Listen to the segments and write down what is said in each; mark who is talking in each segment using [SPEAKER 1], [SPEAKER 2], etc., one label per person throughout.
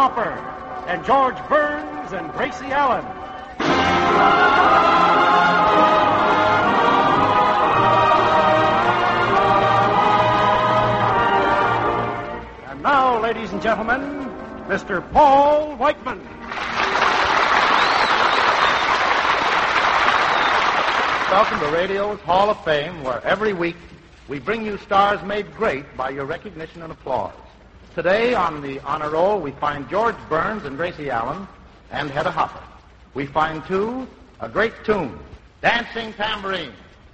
[SPEAKER 1] Hopper and George Burns and Gracie Allen. And now, ladies and gentlemen, Mr. Paul Whiteman.
[SPEAKER 2] Welcome to Radio's Hall of Fame, where every week we bring you stars made great by your recognition and applause. Today on the honor roll, we find George Burns and Gracie Allen and Hedda Hopper. We find, too, a great tune, Dancing Tambourine.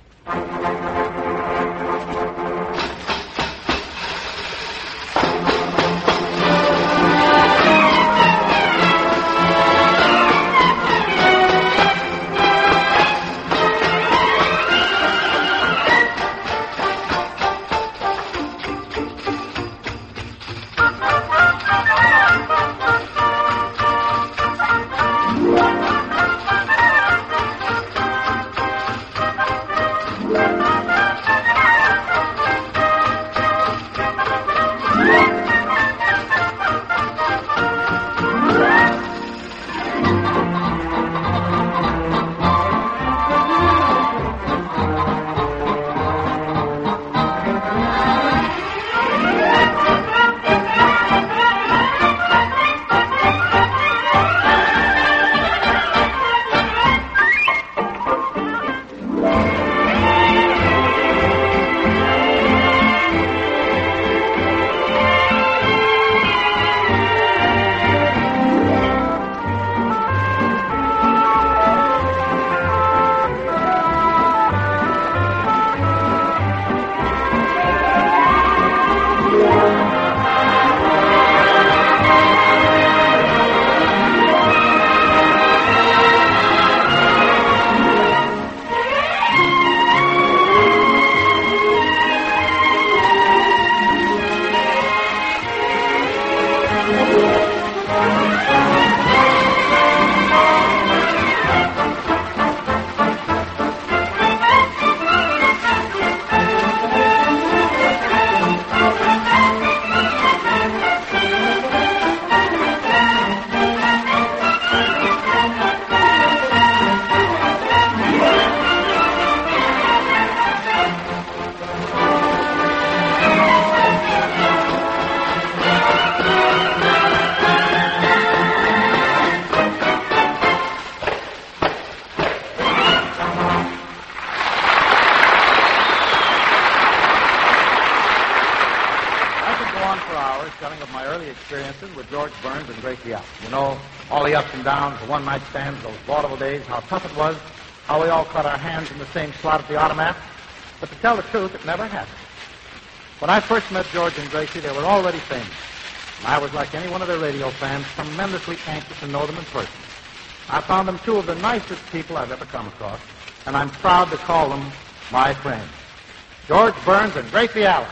[SPEAKER 2] With George Burns and Gracie Allen. You know, all the ups and downs, the one-night stands, those vaudeville days, how tough it was, how we all cut our hands in the same slot at the automat. But to tell the truth, it never happened. When I first met George and Gracie, they were already famous. And I was, like any one of their radio fans, tremendously anxious to know them in person. I found them two of the nicest people I've ever come across, and I'm proud to call them my friends. George Burns and Gracie Allen.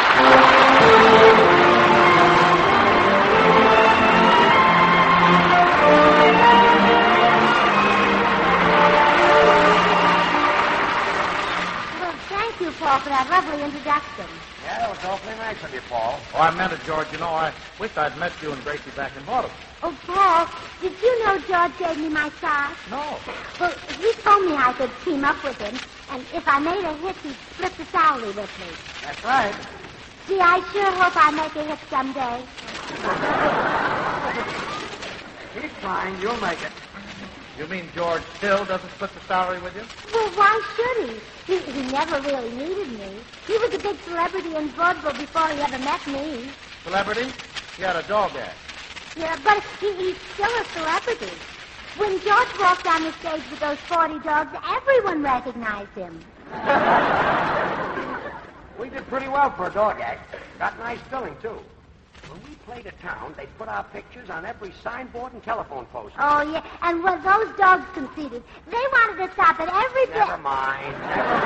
[SPEAKER 3] Paul, for that lovely introduction.
[SPEAKER 4] Yeah, it was awfully nice of you, Paul.
[SPEAKER 2] Oh, I meant it, George. You know, I wish I'd met you and Gracie back in Baltimore.
[SPEAKER 3] Oh, Paul, did you know George gave me my sauce?
[SPEAKER 2] No.
[SPEAKER 3] Well, he told me I could team up with him, and if I made a hit, he'd split the salary with me.
[SPEAKER 4] That's right.
[SPEAKER 3] Gee, I sure hope I make a hit someday.
[SPEAKER 4] Keep trying. You'll make it.
[SPEAKER 2] You mean George still doesn't split the salary with you?
[SPEAKER 3] Well, why should he? He never really needed me. He was a big celebrity in vaudeville before he ever met me.
[SPEAKER 2] Celebrity? He had a dog act.
[SPEAKER 3] Yeah, but he's still a celebrity. When George walked on the stage with those 40 dogs, everyone recognized him.
[SPEAKER 4] We did pretty well for a dog act. Got nice billing, too. When we played a town, they put our pictures on every signboard and telephone post.
[SPEAKER 3] Oh, yeah, and when those dogs conceded, they wanted to stop at every bit.
[SPEAKER 4] Never mind.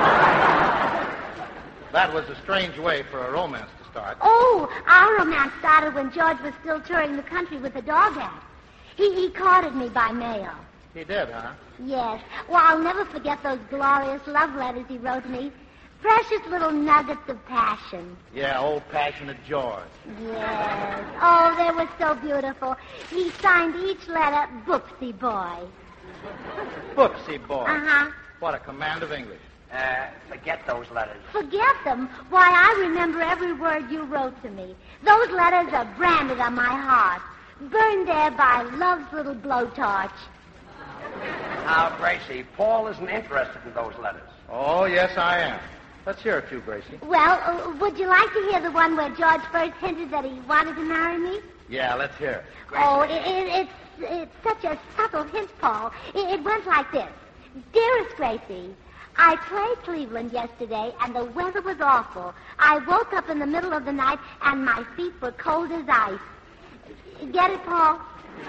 [SPEAKER 2] That was a strange way for a romance to start.
[SPEAKER 3] Oh, our romance started when George was still touring the country with the dog act. He courted me by mail.
[SPEAKER 2] He did, huh?
[SPEAKER 3] Yes. Well, I'll never forget those glorious love letters he wrote me. Precious little nuggets of passion.
[SPEAKER 2] Yeah, old passionate George.
[SPEAKER 3] Yes. Oh, they were so beautiful. He signed each letter, Booksy Boy.
[SPEAKER 2] Booksy boy.
[SPEAKER 3] Uh-huh.
[SPEAKER 2] What a command of English.
[SPEAKER 4] Forget those letters.
[SPEAKER 3] Forget them. Why, I remember every word you wrote to me. Those letters are branded on my heart. Burned there by love's little blowtorch.
[SPEAKER 4] Now, Gracie, Paul isn't interested in those letters.
[SPEAKER 2] Oh, yes, I am. Let's hear a few, Gracie.
[SPEAKER 3] Well, would you like to hear the one where George first hinted that he wanted to marry me?
[SPEAKER 2] Yeah, let's hear it.
[SPEAKER 4] Gracie.
[SPEAKER 3] Oh, it's such a subtle hint, Paul. It went like this. Dearest Gracie, I played Cleveland yesterday, and the weather was awful. I woke up in the middle of the night, and my feet were cold as ice. Get it, Paul?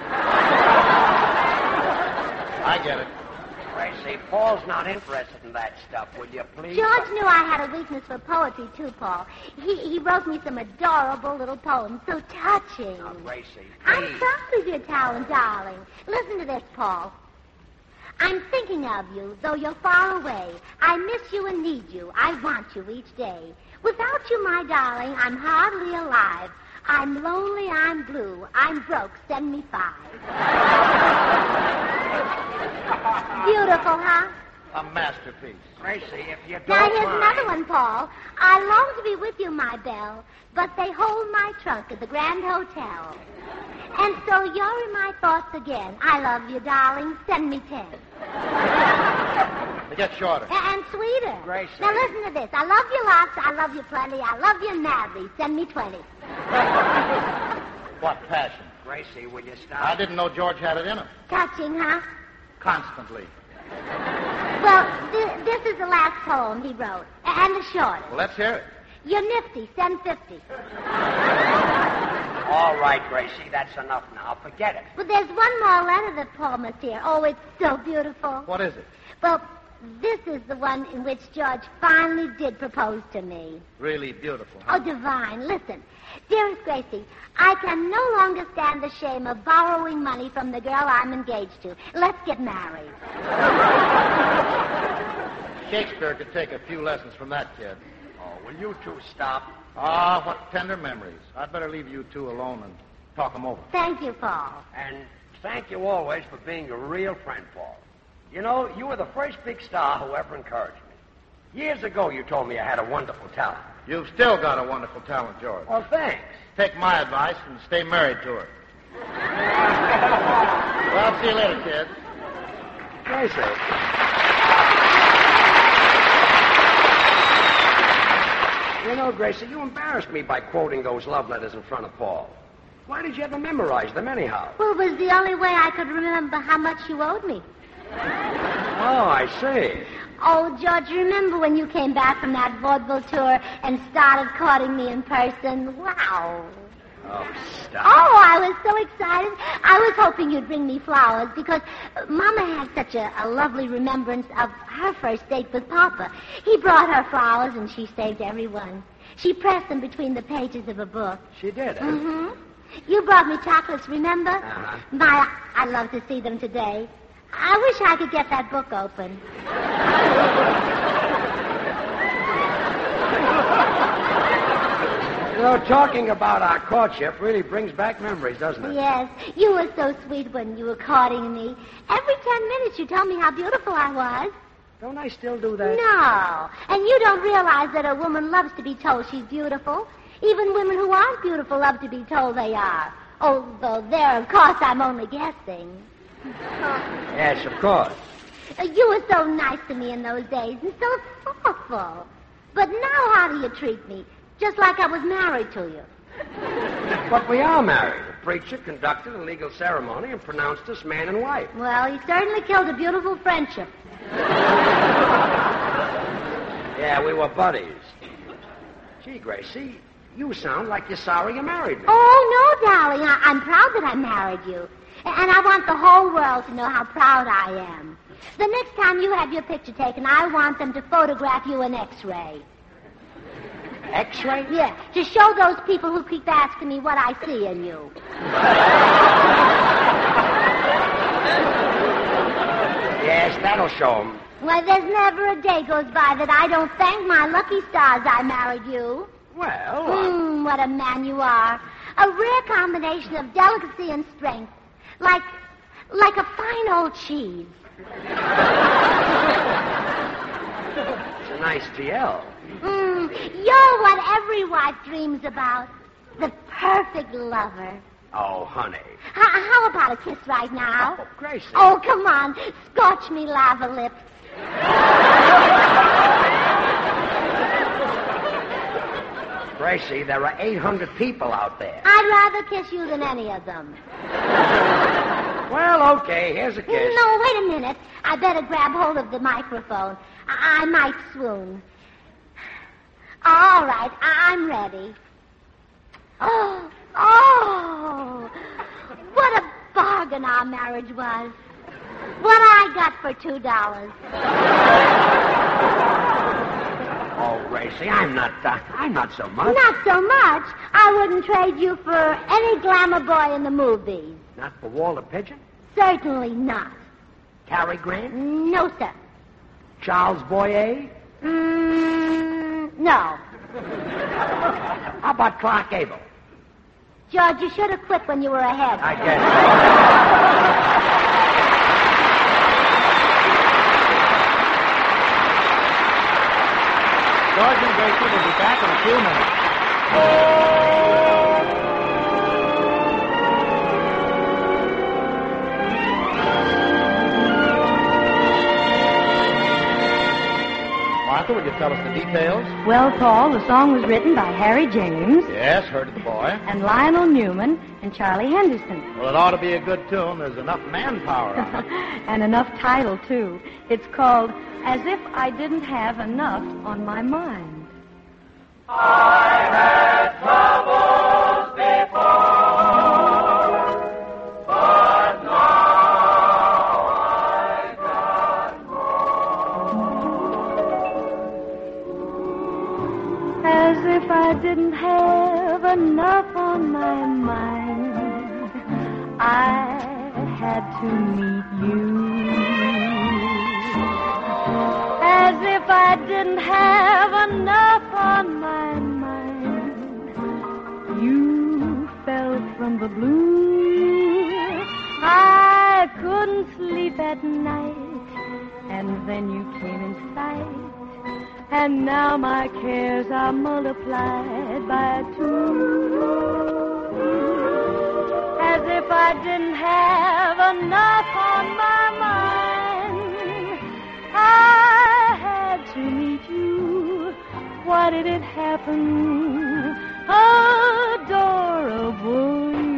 [SPEAKER 2] I get it.
[SPEAKER 4] Gracie, Paul's not interested in that stuff, will you please?
[SPEAKER 3] George knew I had a weakness for poetry, too, Paul. He wrote me some adorable little poems, so touching.
[SPEAKER 4] Now, Gracie,
[SPEAKER 3] I'm
[SPEAKER 4] please.
[SPEAKER 3] proud of your talent, darling. Listen to this, Paul. I'm thinking of you, though you're far away. I miss you and need you. I want you each day. Without you, my darling, I'm hardly alive. I'm lonely, I'm blue. I'm broke, send me 5. Beautiful, huh?
[SPEAKER 2] A masterpiece.
[SPEAKER 4] Gracie, if you don't
[SPEAKER 3] Now, here's
[SPEAKER 4] mind.
[SPEAKER 3] another one, Paul. I long to be with you, my belle, but they hold my trunk at the Grand Hotel. And so you're in my thoughts again. I love you, darling. Send me 10.
[SPEAKER 2] They get shorter.
[SPEAKER 3] And sweeter.
[SPEAKER 4] Gracie.
[SPEAKER 3] Now, listen to this. I love you lots. I love you plenty. I love you madly. Send me 20.
[SPEAKER 2] What passion.
[SPEAKER 4] Gracie, will you stop?
[SPEAKER 2] I didn't know George had it in him.
[SPEAKER 3] Touching, huh?
[SPEAKER 2] Constantly.
[SPEAKER 3] Well, this is the last poem he wrote. And the shortest.
[SPEAKER 2] Well, let's hear it.
[SPEAKER 3] You're nifty. Send 50.
[SPEAKER 4] All right, Gracie, that's enough now. Forget it.
[SPEAKER 3] But there's one more letter that Paul must hear. Oh, it's so beautiful.
[SPEAKER 2] What is it?
[SPEAKER 3] Well, this is the one in which George finally did propose to me.
[SPEAKER 2] Really beautiful.
[SPEAKER 3] Oh, divine. Listen. Dearest Gracie, I can no longer stand the shame of borrowing money from the girl I'm engaged to. Let's get married.
[SPEAKER 2] Shakespeare could take a few lessons from that kid.
[SPEAKER 4] Oh, will you two stop?
[SPEAKER 2] Ah, what tender memories. I'd better leave you two alone and talk them over.
[SPEAKER 3] Thank you, Paul.
[SPEAKER 4] And thank you always for being a real friend, Paul. You know, you were the first big star who ever encouraged me. Years ago, you told me I had a wonderful talent.
[SPEAKER 2] You've still got a wonderful talent, George.
[SPEAKER 4] Well, thanks.
[SPEAKER 2] Take my advice and stay married to her. Well, see you later, kids.
[SPEAKER 4] Gracie. You know, Gracie, you embarrassed me by quoting those love letters in front of Paul. Why did you ever memorize them anyhow?
[SPEAKER 3] Well, it was the only way I could remember how much you owed me.
[SPEAKER 4] Oh, I see.
[SPEAKER 3] Oh, George, remember when you came back from that vaudeville tour and started courting me in person? Wow.
[SPEAKER 4] Oh, stop.
[SPEAKER 3] Oh, I was so excited. I was hoping you'd bring me flowers because Mama had such a lovely remembrance of her first date with Papa. He brought her flowers and she saved every one. She pressed them between the pages of a book.
[SPEAKER 4] She did, huh?
[SPEAKER 3] Mm-hmm. You brought me chocolates, remember?
[SPEAKER 4] Uh-huh.
[SPEAKER 3] My, I'd love to see them today. I wish I could get that book open.
[SPEAKER 4] You know, talking about our courtship really brings back memories, doesn't it?
[SPEAKER 3] Yes, you were so sweet when you were courting me. Every 10 minutes you told me how beautiful I was.
[SPEAKER 4] Don't I still do that?
[SPEAKER 3] No, and you don't realize that a woman loves to be told she's beautiful. Even women who aren't beautiful love to be told they are. Although there, of course, I'm only guessing.
[SPEAKER 4] Yes, of course.
[SPEAKER 3] You were so nice to me in those days and so thoughtful. But now how do you treat me? Just like I was married to you.
[SPEAKER 4] But we are married. The preacher conducted a legal ceremony and pronounced us man and wife.
[SPEAKER 3] Well, you certainly killed a beautiful friendship.
[SPEAKER 4] Yeah, we were buddies. Gee, Gracie, you sound like you're sorry you married me.
[SPEAKER 3] Oh, no, darling. I'm proud that I married you. And I want the whole world to know how proud I am. The next time you have your picture taken, I want them to photograph you in X-ray.
[SPEAKER 4] X-ray?
[SPEAKER 3] Yeah, to show those people who keep asking me what I see in you.
[SPEAKER 4] Yes, that'll show 'em.
[SPEAKER 3] Why, there's never a day goes by that I don't thank my lucky stars I married you.
[SPEAKER 4] Well,
[SPEAKER 3] What a man you are. A rare combination of delicacy and strength. Like a fine old cheese.
[SPEAKER 4] it's a nice TL.
[SPEAKER 3] You're what every wife dreams about. The perfect lover.
[SPEAKER 4] Oh, honey.
[SPEAKER 3] How about a kiss right now?
[SPEAKER 4] Oh, Gracie.
[SPEAKER 3] Oh, come on. Scorch me lava lips.
[SPEAKER 4] Gracie, there are 800 people out there.
[SPEAKER 3] I'd rather kiss you than any of them.
[SPEAKER 4] Well, okay, here's a kiss.
[SPEAKER 3] No, wait a minute. I better grab hold of the microphone. I might swoon. All right, I'm ready. Oh, what a bargain our marriage was. What I got for $2.
[SPEAKER 4] Oh, Gracie, I'm not so much.
[SPEAKER 3] Not so much. I wouldn't trade you for any glamour boy in the movies.
[SPEAKER 4] Not for Walter Pigeon?
[SPEAKER 3] Certainly not.
[SPEAKER 4] Cary Grant?
[SPEAKER 3] No, sir.
[SPEAKER 4] Charles Boyer?
[SPEAKER 3] No.
[SPEAKER 4] How about Clark Gable?
[SPEAKER 3] George, you should have quit when you were ahead.
[SPEAKER 4] I guess.
[SPEAKER 2] George and Gracie will be back in a few minutes. Martha, would you tell us the details?
[SPEAKER 5] Well, Paul, the song was written by Harry James
[SPEAKER 2] Yes, heard of the boy.
[SPEAKER 5] and Lionel Newman and Charlie Henderson.
[SPEAKER 2] Well, it ought to be a good tune. There's enough manpower on it.
[SPEAKER 5] And enough title, too. It's called As If I Didn't Have Enough on My Mind. As if I didn't have enough on my mind, I had to meet you. As if I didn't have enough on my mind, you fell from the blue. I couldn't sleep at night, and then you came in sight. And now my cares are multiplied by 2. As if I didn't have enough on my mind, I had to meet you. Why did it happen? Adorable you.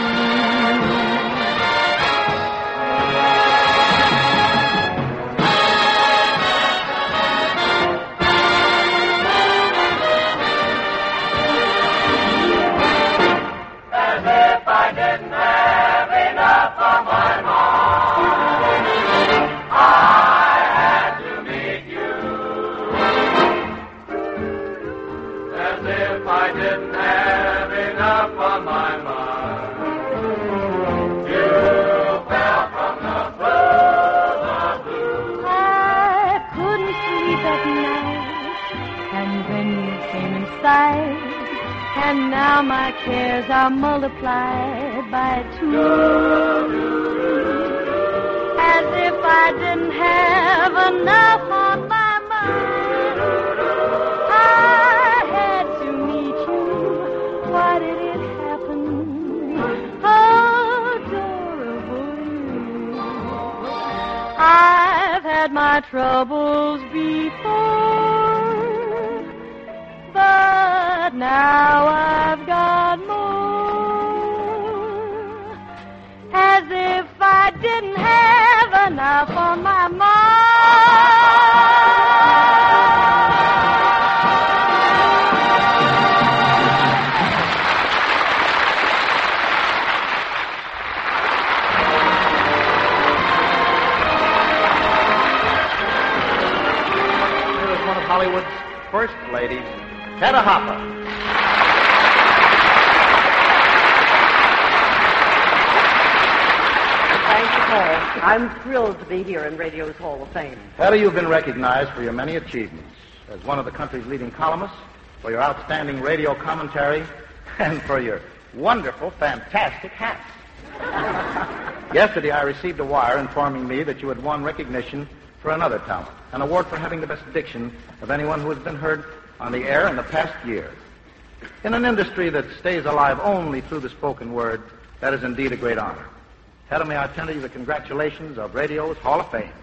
[SPEAKER 5] And now my cares are multiplied by 2. As if I didn't have enough on my mind, I had to meet you. Why did it happen? Adorable you. I've had my troubles before, but now I've got more. As if I didn't have enough on my mind.
[SPEAKER 2] Here is one of Hollywood's first ladies, Hedda Hopper.
[SPEAKER 4] Thank
[SPEAKER 6] Mr. Paul. I'm thrilled to be here in radio's Hall of Fame.
[SPEAKER 2] Hedda, you've been recognized for your many achievements as one of the country's leading columnists, for your outstanding radio commentary, and for your wonderful, fantastic hats. Yesterday, I received a wire informing me that you had won recognition for another talent, an award for having the best diction of anyone who has been heard on the air in the past year. In an industry that stays alive only through the spoken word, that is indeed a great honor. Hedda, may I tender you the congratulations of radio's Hall of Fame.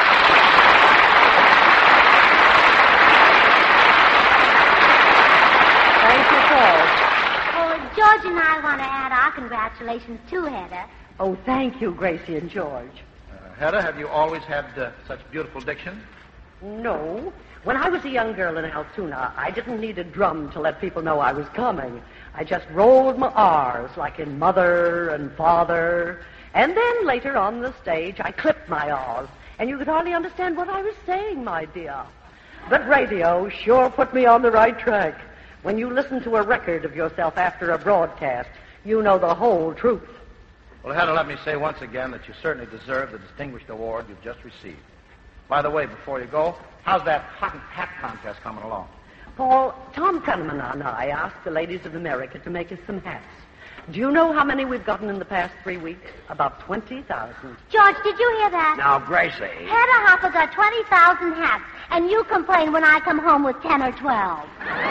[SPEAKER 6] Thank you, Paul.
[SPEAKER 3] Oh, George and I want to add our congratulations to Hedda.
[SPEAKER 6] Oh, thank you, Gracie and George.
[SPEAKER 2] Hedda, have you always had such beautiful diction?
[SPEAKER 6] No. When I was a young girl in Altoona, I didn't need a drum to let people know I was coming. I just rolled my R's, like in mother and father. And then later on the stage, I clipped my R's. And you could hardly understand what I was saying, my dear. But radio sure put me on the right track. When you listen to a record of yourself after a broadcast, you know the whole truth.
[SPEAKER 2] Well, Hedda, let me say once again that you certainly deserve the distinguished award you've just received. By the way, before you go, how's that hat contest coming along?
[SPEAKER 6] Paul, Tom Fenneman and I asked the ladies of America to make us some hats. Do you know how many we've gotten in the past 3 weeks? About 20,000.
[SPEAKER 3] George, did you hear that?
[SPEAKER 4] Now, Gracie.
[SPEAKER 3] Hedda Hopper got 20,000 hats, and you complain when I come home with 10 or 12.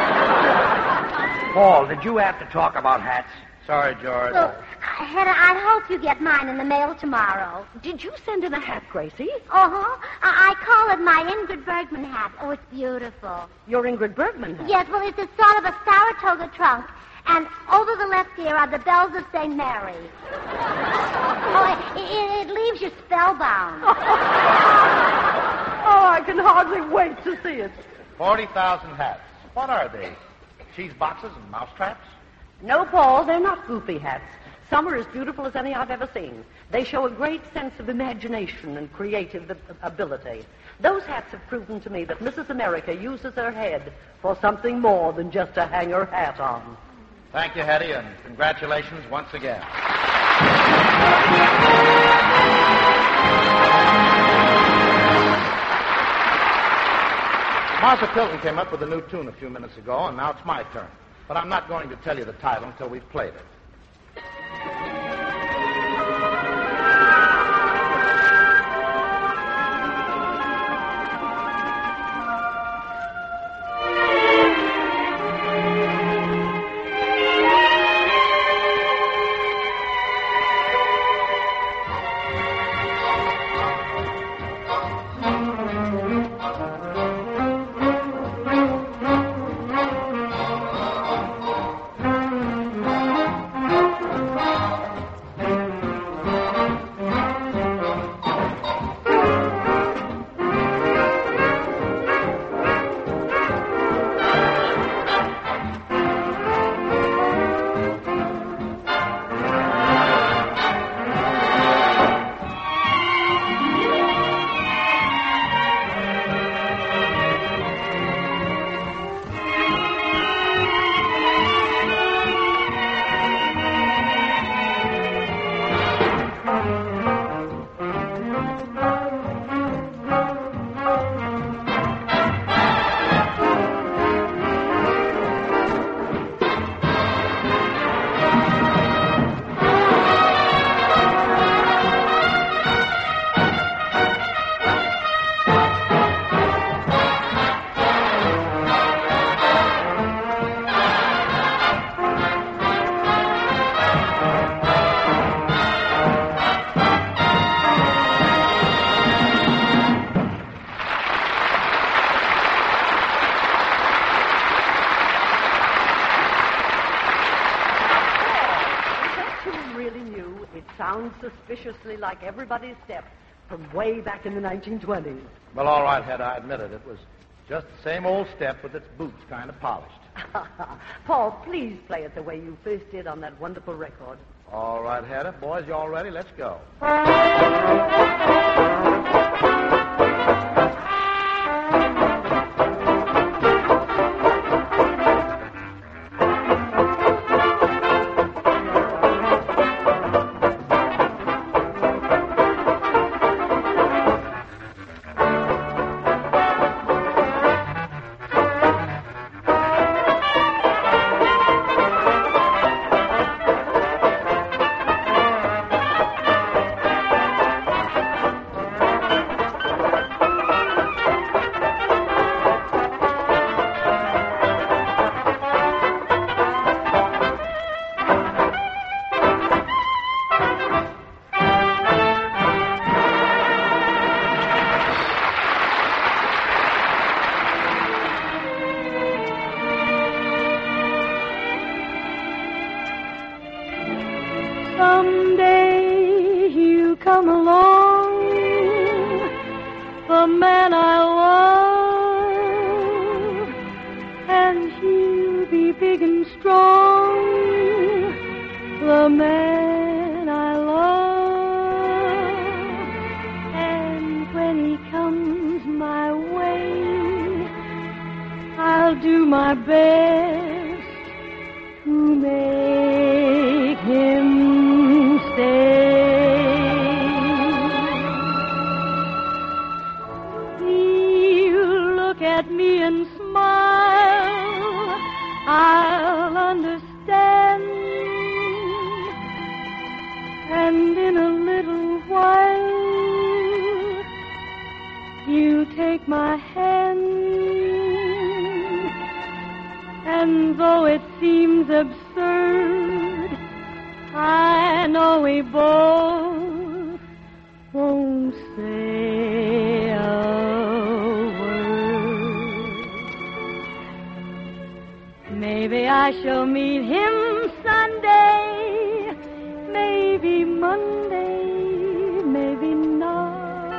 [SPEAKER 4] Paul, did you have to talk about hats?
[SPEAKER 2] Sorry, George.
[SPEAKER 3] Look, Hedda, I hope you get mine in the mail tomorrow.
[SPEAKER 6] Did you send in a hat, Gracie?
[SPEAKER 3] Uh-huh. I call it my Ingrid Bergman hat. Oh, it's beautiful.
[SPEAKER 6] Your Ingrid Bergman hat?
[SPEAKER 3] Yes, well, it's a sort of a Saratoga trunk. And over the left ear are the bells of St. Mary. Oh, it leaves you spellbound.
[SPEAKER 6] Oh, I can hardly wait to see it.
[SPEAKER 2] 40,000 hats. What are they? Cheese boxes and mouse traps?
[SPEAKER 6] No, Paul, they're not goofy hats. Some are as beautiful as any I've ever seen. They show a great sense of imagination and creative ability. Those hats have proven to me that Mrs. America uses her head for something more than just to hang her hat on.
[SPEAKER 2] Thank you, Hetty, and congratulations once again. Martha Tilton came up with a new tune a few minutes ago, and now it's my turn. But I'm not going to tell you the title until we've played it.
[SPEAKER 6] Suspiciously like everybody's step from way back in the 1920s.
[SPEAKER 2] Well, all right, Hedda, I admit it. It was just the same old step with its boots kind of polished.
[SPEAKER 6] Paul, please play it the way you first did on that wonderful record.
[SPEAKER 2] All right, Hedda. Boys, you all ready? Let's go.
[SPEAKER 5] do my best to make him stay. He'll look at me and smile, I'll understand, and in a little while you take my hand, and though it seems absurd, I know we both won't say a word. Maybe I shall meet him Sunday, maybe Monday, maybe not.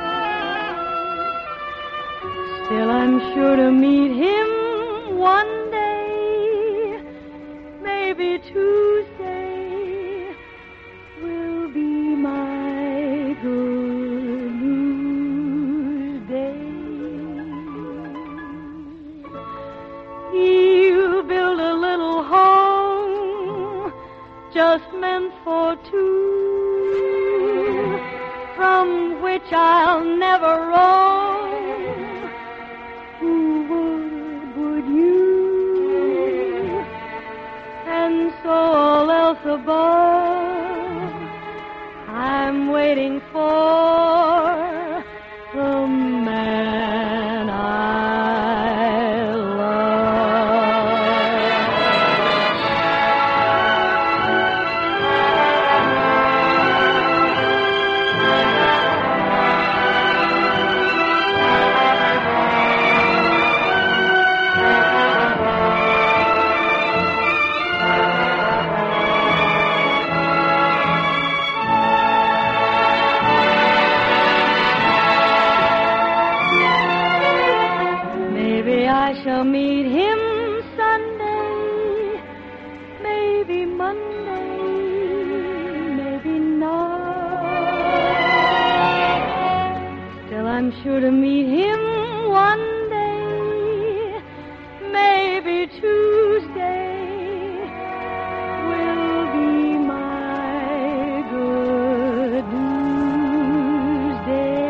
[SPEAKER 5] Still, I'm sure to meet him one day, maybe Tuesday will be my good news day. He'll build a little home just meant for two, from which I'll never roam. Would you? And so all else above, I'm waiting for the man I love. I shall meet him Sunday, maybe Monday, maybe not. Still, I'm sure to meet him one day, maybe Tuesday will be my good news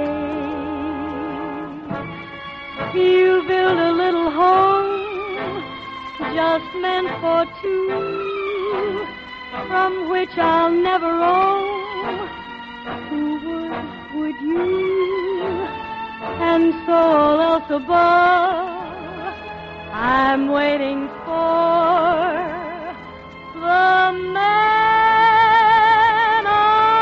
[SPEAKER 5] day. You build a little home just meant for two, from which I'll never roam. Who would you? And so all else above, I'm waiting for the man I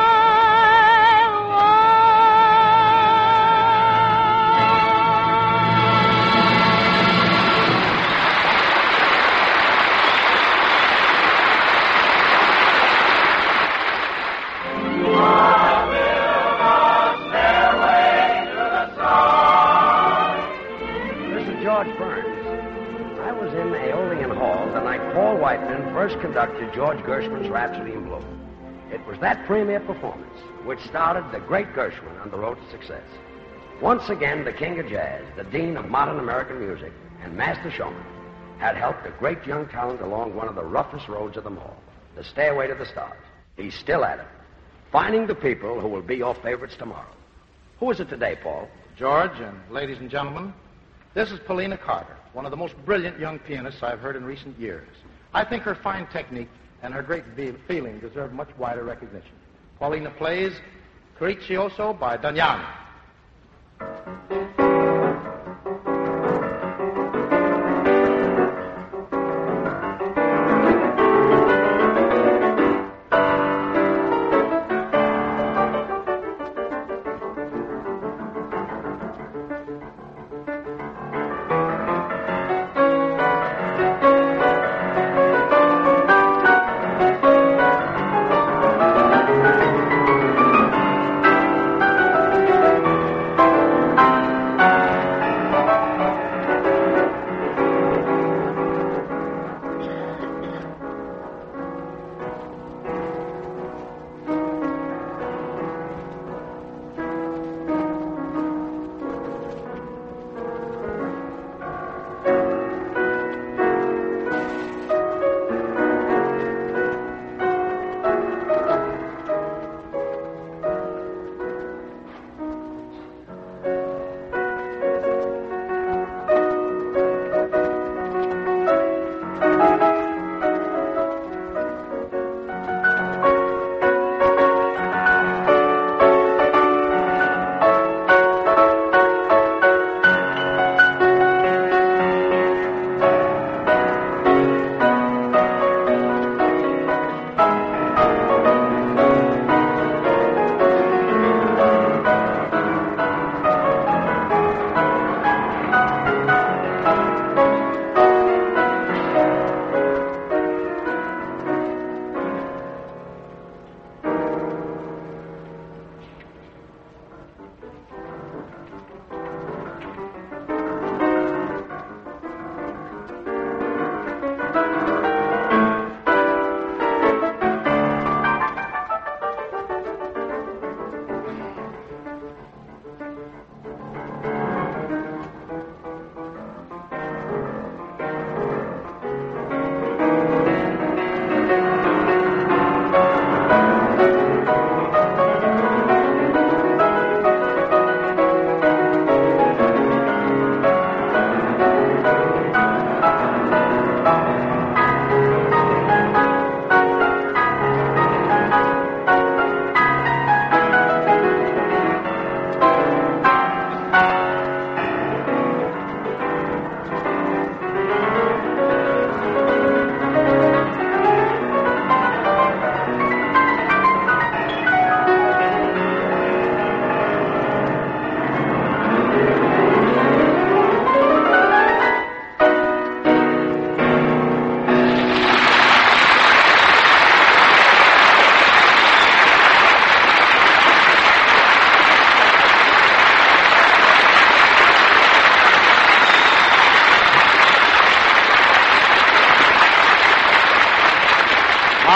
[SPEAKER 4] George Burns. I was in Aeolian Hall the night Paul Whiteman first conducted George Gershwin's Rhapsody in Blue. It was that premier performance which started the great Gershwin on the road to success. Once again, the king of jazz, the dean of modern American music, and master showman, had helped a great young talent along one of the roughest roads of them all, the stairway to the stars. He's still at it, finding the people who will be your favorites tomorrow. Who is it today, Paul?
[SPEAKER 2] George, and ladies and gentlemen, this is Paulina Carter, one of the most brilliant young pianists I've heard in recent years. I think her fine technique and her great feeling deserve much wider recognition. Paulina plays Capriccioso by Damiani.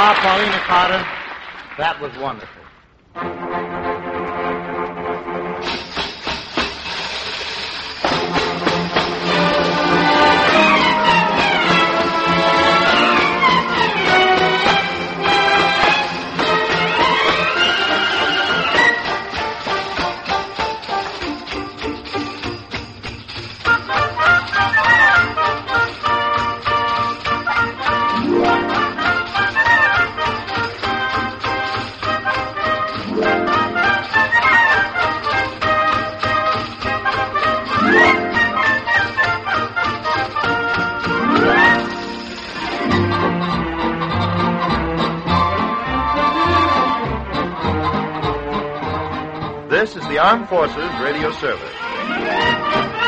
[SPEAKER 2] Paulina Carter, that was wonderful.
[SPEAKER 7] This is the Armed Forces Radio Service.